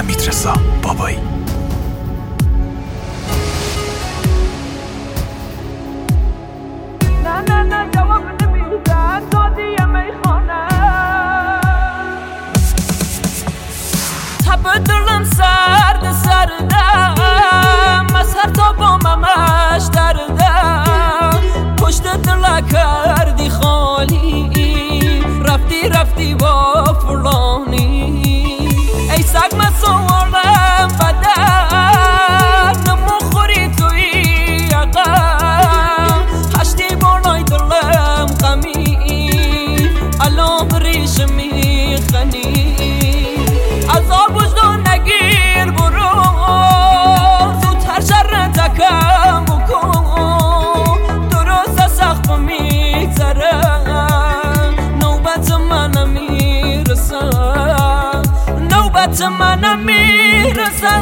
حمیدرضا بابایی. نه جواب نمیدن دادی میخانه تب دلم سردم از هر تا باممش دردم پشت دل کردی خالی رفتی با فلانی ای سگ مسوالم بدن نمخوری توی عقم هشتی بالای دلم غمی الان ریش میخنی عذاب وجدان نگیر برو زودتر شر تکم بکن درست سخت میگذره نوبت منم میرسه نوبت منم میرسه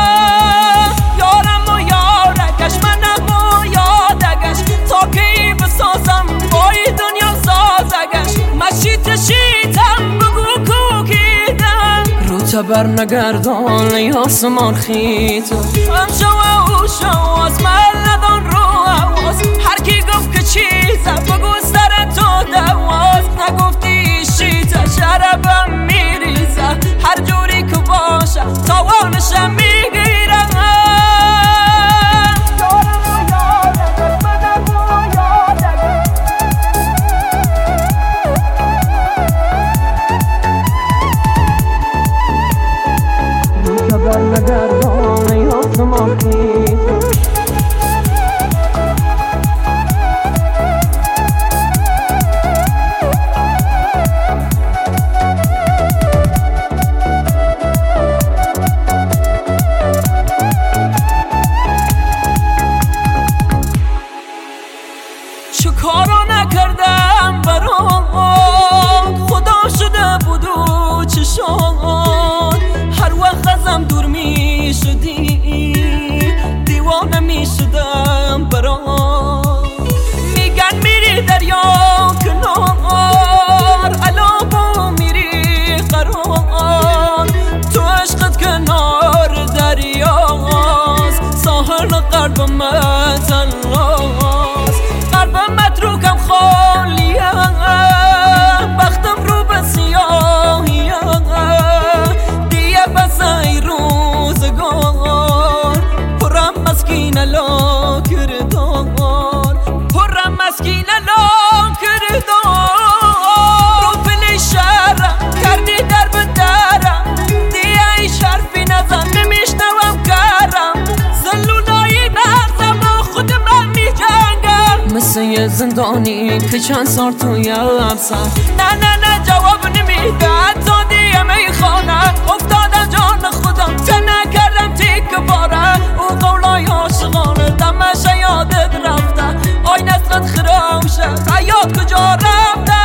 یارم و یارکش منم و یادگش تا کی بسازم بای دنیا سازگش مشیتم بگو کوکیدم رو تبر نگردان ای آسمان خیت همشو و اوشو از من ندان رو حواس هر کی گفت که چیزم بگو سر تو دواز نگفتی شیطه شربم میریزه هر جوری که باشه تاوانشم میگیرم نگردان ای آسمان خیت چه کارا نکردم برات خدا شده بود و چشات هر وقت ازم دور می شدی دیوانه می شدم برات میگن میری دریا کنار علابو میری قرار تو عشقت کنار دریاست ساحل قلب متناست قلب متروکم خالیه بختم رو به سیاهیه دیگه بس ای روزگار پرم مسکین لا کردار پرم مسکین لا کردار رو پلی شهرم کردی در به درم دیگه ای شرفی نزن نمیشنوم کرم زلولایی برزم با خود من میجنگم مثل یه زندانی که چند سال توی افسر نه جواب نمیدن تا دیگه میخوانم افتادم جان خودم چه نکردم تیک باره او قولای عاشقانه دمش یادت رفته آی نسلت خراوشه حیات کجا رفته.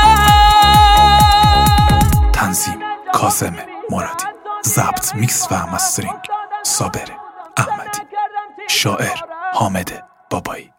تنظیم کاظم مرادی، ضبط میکس و مسترینگ صابر احمدی، شاعر حامد بابایی.